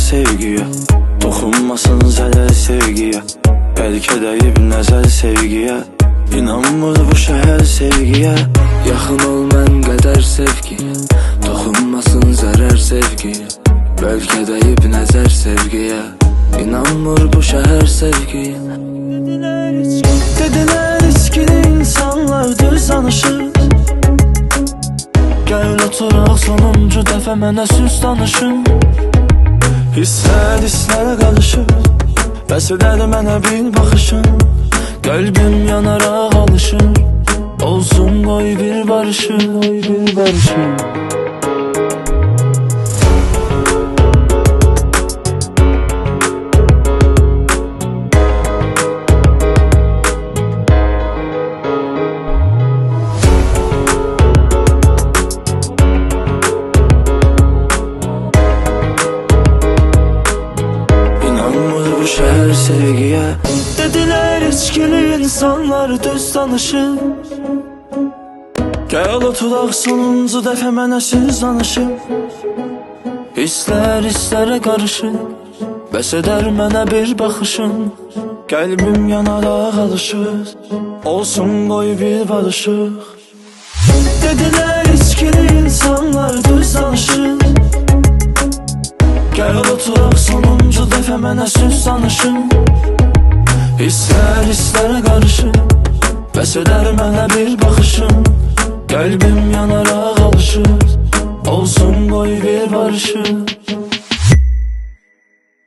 sevgiye. Dokunmasın zərər sevgiye. Bəlkə dəyib nəzər sevgiye. İnanmır bu şəhər sevgiye. Yaxın ol mən qədər sevgiyə. Dokunmasın zərər sevgiyə. Bəlkə dəyib nəzər sevgiyə. İnanmır bu şəhər sevgiyə. Dedilər içkili insanlar düz danışır. Gəl oturaq sonuncu dəfə mənə süz danışın. Hisslərə qarışır. Bəs edər mənə bir baxışın. Qəlbim yanaraq alışır. Olsun qoy bir barışır. Şəhər sevgiyə. Dedilər içkili insanlar düz danışır. Gəl oturaq sonuncu dəfə mənə süz danışın. Hisslərə qarışır. Bəs edər mənə bir baxışın. Qəlbim yanaraq alışır. Olsun qoy bir barışıq. Dedilər içkili insanlar düz danışır. Gəl oturaq sonuncu dəfə mənə süz danışın. Hisslərə qarışır. Bəs edər mənə bir baxışın. Qəlbim yanaraq alışır. Olsun qoy bir barışıq.